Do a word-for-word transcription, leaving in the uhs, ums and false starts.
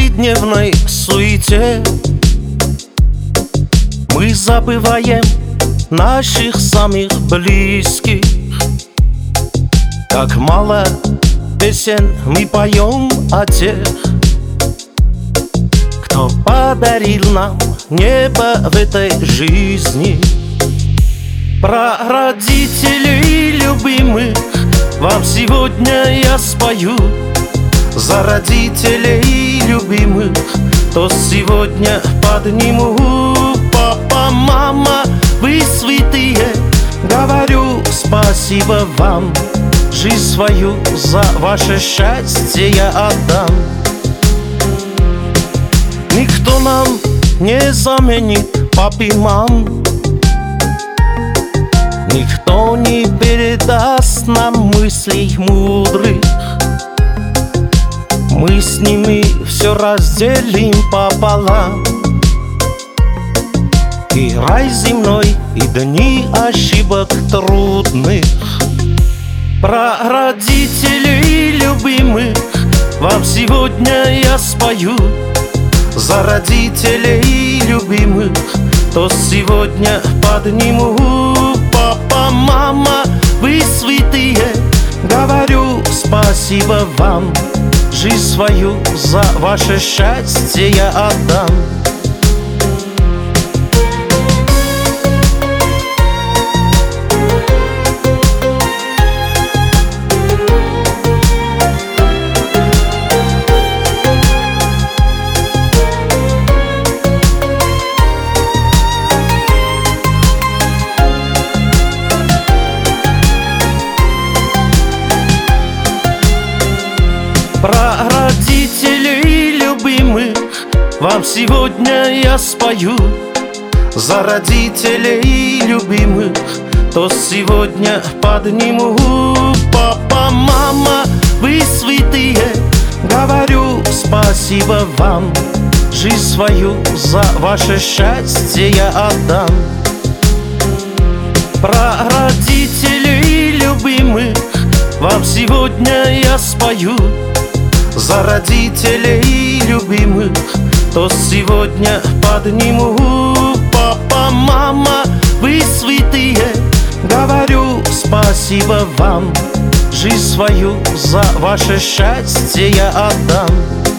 повседневной суете мы забываем наших самых близких. Как мало песен мы поем о тех, кто подарил нам небо в этой жизни. Про родителей любимых вам сегодня я спою. За родителей любимых тост сегодня подниму. Папа, мама, вы святые, говорю спасибо вам. Жизнь свою за ваше счастье я отдам. Никто нам не заменит пап и мам. Никто не передаст нам мыслей мудрых. Мы с ними все разделим пополам. И рай земной, и дни ошибок трудных. Про родителей любимых вам сегодня я спою. За родителей любимых тост сегодня подниму. Папа, мама, вы святые, говорю спасибо вам. Жизнь свою за ваше счастье я отдам. Про родителей любимых вам сегодня я спою. За родителей любимых тост сегодня подниму. Папа, мама, вы святые, говорю спасибо вам. Жизнь свою за ваше счастье я отдам. Про родителей любимых вам сегодня я спою. За родителей любимых тост сегодня подниму. Папа, мама, вы святые, говорю спасибо вам. Жизнь свою за ваше счастье я отдам.